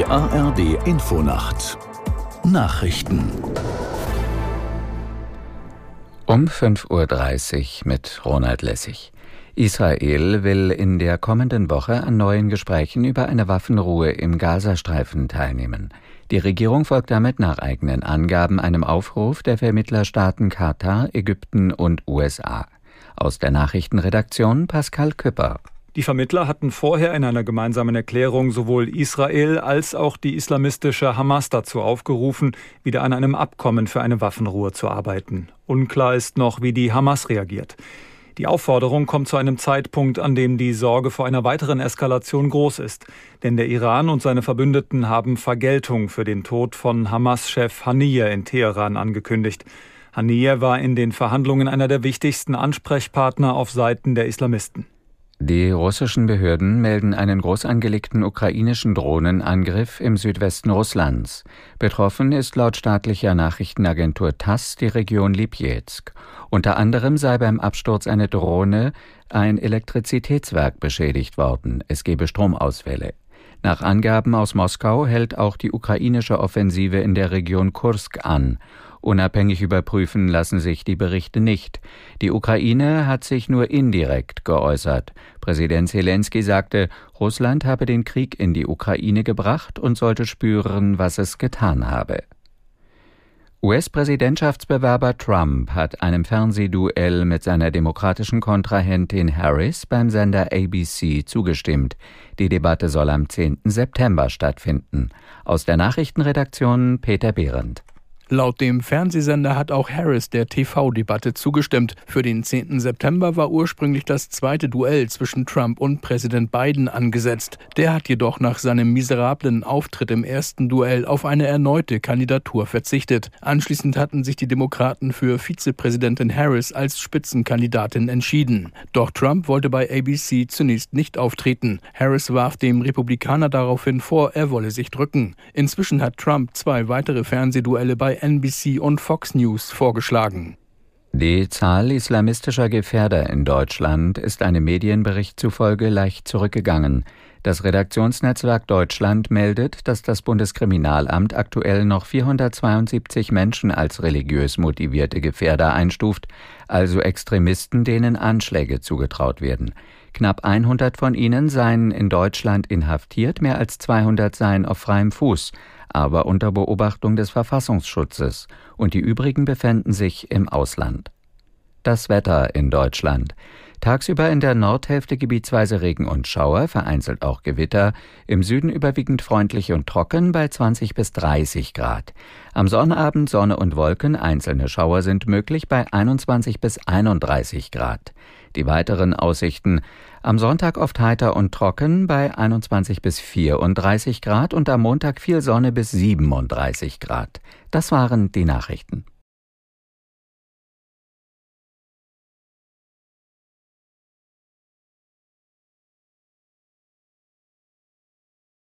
Die ARD Infonacht Nachrichten um 5:30 Uhr mit Ronald Lessig. Israel will in der kommenden Woche an neuen Gesprächen über eine Waffenruhe im Gazastreifen teilnehmen. Die Regierung folgt damit nach eigenen Angaben einem Aufruf der Vermittlerstaaten Katar, Ägypten und USA. Aus der Nachrichtenredaktion Pascal Küpper. Die Vermittler hatten vorher in einer gemeinsamen Erklärung sowohl Israel als auch die islamistische Hamas dazu aufgerufen, wieder an einem Abkommen für eine Waffenruhe zu arbeiten. Unklar ist noch, wie die Hamas reagiert. Die Aufforderung kommt zu einem Zeitpunkt, an dem die Sorge vor einer weiteren Eskalation groß ist. Denn der Iran und seine Verbündeten haben Vergeltung für den Tod von Hamas-Chef Haniyeh in Teheran angekündigt. Haniyeh war in den Verhandlungen einer der wichtigsten Ansprechpartner auf Seiten der Islamisten. Die russischen Behörden melden einen groß angelegten ukrainischen Drohnenangriff im Südwesten Russlands. Betroffen ist laut staatlicher Nachrichtenagentur TASS die Region Lipezk. Unter anderem sei beim Absturz einer Drohne ein Elektrizitätswerk beschädigt worden. Es gebe Stromausfälle. Nach Angaben aus Moskau hält auch die ukrainische Offensive in der Region Kursk an. Unabhängig überprüfen lassen sich die Berichte nicht. Die Ukraine hat sich nur indirekt geäußert. Präsident Selenskyj sagte, Russland habe den Krieg in die Ukraine gebracht und sollte spüren, was es getan habe. US-Präsidentschaftsbewerber Trump hat einem Fernsehduell mit seiner demokratischen Kontrahentin Harris beim Sender ABC zugestimmt. Die Debatte soll am 10. September stattfinden. Aus der Nachrichtenredaktion Peter Behrendt. Laut dem Fernsehsender hat auch Harris der TV-Debatte zugestimmt. Für den 10. September war ursprünglich das zweite Duell zwischen Trump und Präsident Biden angesetzt. Der hat jedoch nach seinem miserablen Auftritt im ersten Duell auf eine erneute Kandidatur verzichtet. Anschließend hatten sich die Demokraten für Vizepräsidentin Harris als Spitzenkandidatin entschieden. Doch Trump wollte bei ABC zunächst nicht auftreten. Harris warf dem Republikaner daraufhin vor, er wolle sich drücken. Inzwischen hat Trump 2 weitere Fernsehduelle bei NBC und Fox News vorgeschlagen. Die Zahl islamistischer Gefährder in Deutschland ist einem Medienbericht zufolge leicht zurückgegangen. Das Redaktionsnetzwerk Deutschland meldet, dass das Bundeskriminalamt aktuell noch 472 Menschen als religiös motivierte Gefährder einstuft, also Extremisten, denen Anschläge zugetraut werden. Knapp 100 von ihnen seien in Deutschland inhaftiert, mehr als 200 seien auf freiem Fuß, aber unter Beobachtung des Verfassungsschutzes, und die übrigen befänden sich im Ausland. Das Wetter in Deutschland. Tagsüber in der Nordhälfte gebietsweise Regen und Schauer, vereinzelt auch Gewitter, im Süden überwiegend freundlich und trocken bei 20 bis 30 Grad. Am Sonnabend Sonne und Wolken, einzelne Schauer sind möglich bei 21 bis 31 Grad. Die weiteren Aussichten: am Sonntag oft heiter und trocken bei 21 bis 34 Grad und am Montag viel Sonne bis 37 Grad. Das waren die Nachrichten.